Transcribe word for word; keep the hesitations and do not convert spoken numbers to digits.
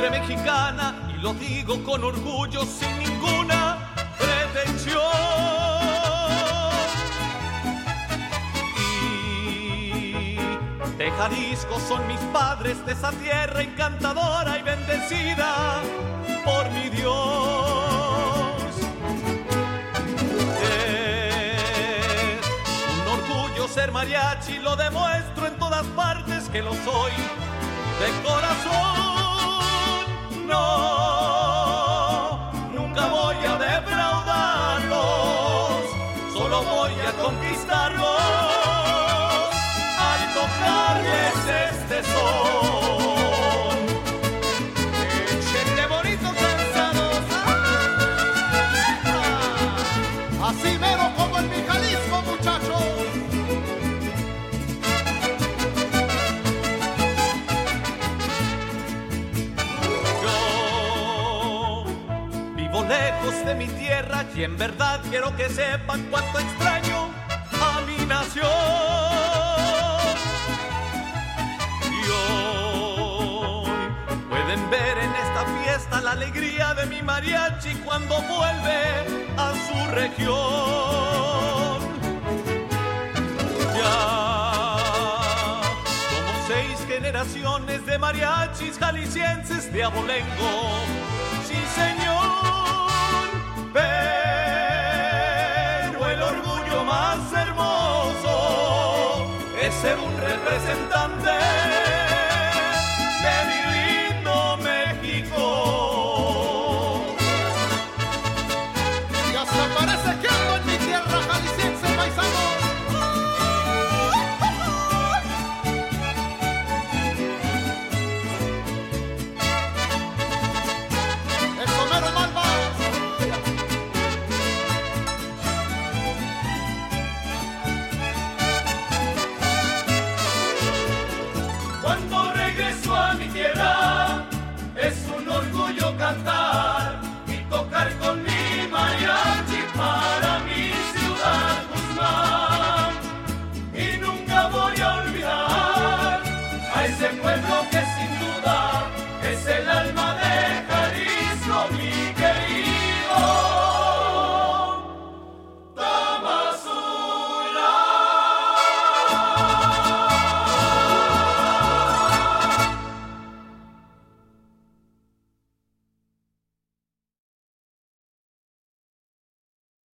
sangre mexicana y lo digo con orgullo sin ninguna pretensión. Y de Jalisco son mis padres, de esa tierra encantadora y bendecida por mi Dios. Es un orgullo ser mariachi, lo demuestro en todas partes que lo soy de corazón. No, nunca voy a defraudarlos, solo voy a conquistarlos al tocarles este son. Échenle bonitos cansados, así mero como en mi Jalisco, muchachos. Lejos de mi tierra y en verdad quiero que sepan cuánto extraño a mi nación. Y hoy pueden ver en esta fiesta la alegría de mi mariachi cuando vuelve a su región. Ya somos seis generaciones de mariachis jaliscienses de abolengo. Sí, señor. Pero el orgullo más hermoso es ser un representante de mi lindo México. Y hasta para